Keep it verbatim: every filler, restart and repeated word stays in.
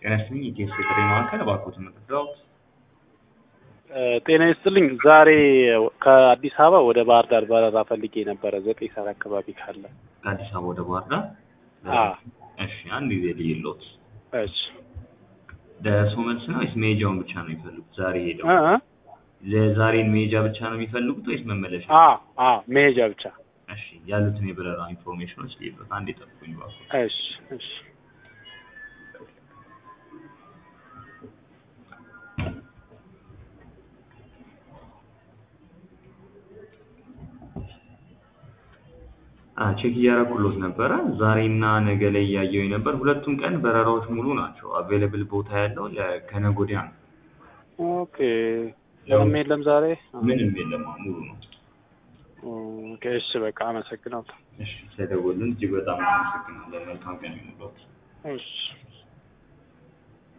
ጤና ይስጥልኝ ኢቲኤስ የጥሪ ማዕከል እባክዎት መጥተዋት። ጤና ይስጥልኝ ዛሬ ከአዲስ አበባ ወደ ባህር ዳር በረራ ፈልጌ ነበረ ዘጠኝ ሰዓት አካባቢ ካለ። ከአዲስ አበባ ወደ ባህር ዳር? አዎ። እሺ አንድ ጊዜ ልይሎት። እሺ። ደርሶ መልስ ነው ወይስ መሄጃውን ብቻ ነው የሚፈልጉት? ዛሬ ሄደው እ እ ለዛሬን መሄጃ ብቻ ነው የሚፈልጉት ወይስ መመለሻ? አዎ አዎ መሄጃ ብቻ። እሺ ያሉትን የበረራ ኢንፎርሜሽኖች ልይሎት። አንዴ ጠብቁኝ እባክዎት። እሺ እሺ። ቼክ እያደረኩሎት ነበረ። ዛሬና ነገ ላይ እያየሁኝ ነበር። ሁለቱም ቀን በረራዎች ሙሉ ናቸው። አቬይለብል ቦታ ያለው ከነገ ወዲያ ነው። ኦኬ ምንም የለም ዛሬ? ምንም የለም፣ ሙሉ ነው። ኦኬ እሺ በቃ አመሰግናለሁ። እሺ ስለደወሉልን እጅግ በጣም አመሰግናለሁ። መልካም ቀን ይሁንልዎት። እሺ